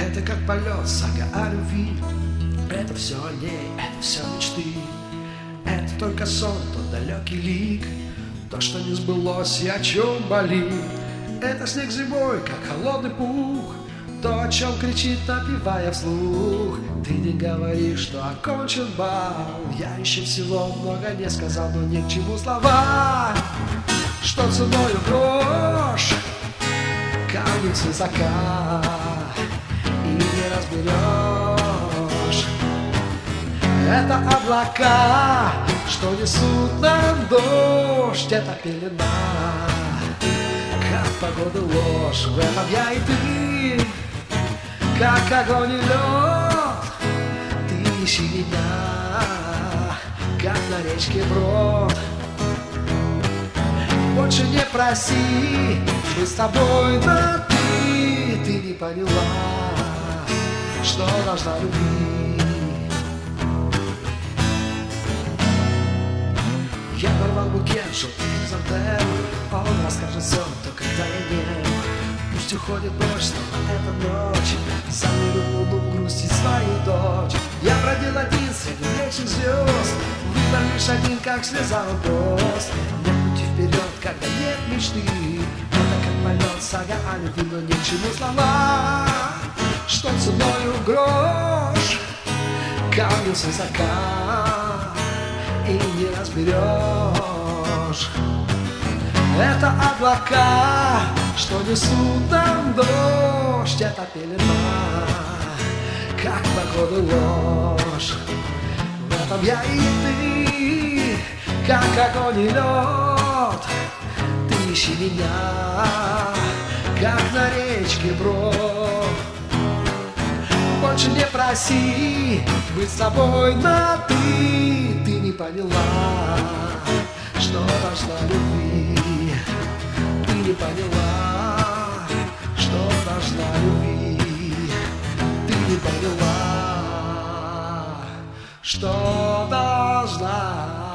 Это как полет, сага о любви. Это все о ней, это все мечты. Это только сон, тот далекий лик, то, что не сбылось и о чем болит. Это снег зимой, как холодный пух, то, о чем кричит, напевая вслух. Ты не говоришь, что окончен бал. Я еще всего много не сказал, но ни к чему слова, что ценою грош камень с высока и не разберешь. Это облака, что несут нам дождь. Это пелена, как погода ложь. В этом я и ты, как огонь и лед. Ты ищи меня, как на речке брод. Больше не проси, мы с тобой на ты. Ты не поняла, что должна любить. Я порвал букет желтых хризантем. Он расскажет все, то когда я не. Пусть уходит ночь, но эта ночь заменю луну грустит свою дочь. Я бродил один среди вечных звезд, выбор лишь один, как слеза вопрос. Нет пути вперед, когда нет мечты. Это как полет, сага о любви, но ни к чему слова, что ценою грош камнем с высока и не разберешь. Это облака, что несут нам дождь. Это пелена, как погода ложь. В этом я и ты, как огонь и лед. Ты ищи меня, как на речке брод. Больше не проси, быть с тобой на ты. Ты не поняла, что должна любить. Ты не поняла, что должна любить. Ты не поняла, что должна